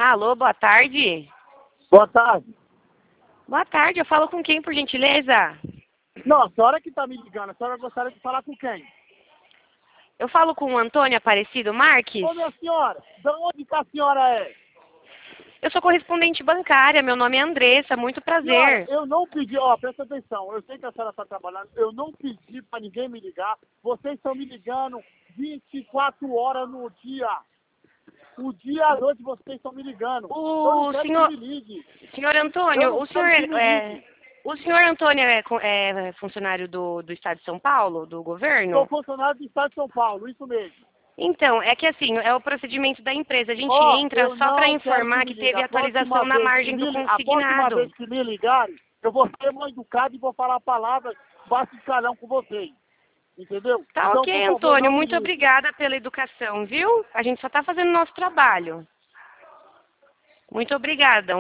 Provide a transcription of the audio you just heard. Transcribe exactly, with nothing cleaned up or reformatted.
Alô, boa tarde. Boa tarde. Boa tarde, eu falo com quem, por gentileza? Não, a senhora que está me ligando, a senhora gostaria de falar com quem? Eu falo com o Antônio Aparecido Marques? Ô, minha senhora, de onde que a senhora é? Eu sou correspondente bancária, meu nome é Andressa, muito prazer. Senhora, eu não pedi, ó, presta atenção, eu sei que a senhora está trabalhando, eu não pedi para ninguém me ligar, vocês estão me ligando vinte e quatro horas no dia. O dia à noite vocês estão me ligando. O eu não quero senhor- que me ligue. Senhor Eu Antônio, não o senhor quero que me é... ligue. O senhor Antônio é, co- é funcionário do, do Estado de São Paulo, do Sou governo? funcionário do Estado de São Paulo, isso mesmo. Então, é que assim, é o procedimento da empresa. A gente Ó, entra eu só para não quero informar que que me ligue. teve A próxima atualização na vez que margem do me, li- a próxima consignado. vez que me ligarem, eu vou ser mais educado e vou falar palavras baixo de calão com vocês. Entendeu? Tá Então, ok, por favor, Antônio, não me muito ligue. obrigada pela educação, viu? A gente só tá fazendo o nosso trabalho. Muito obrigada.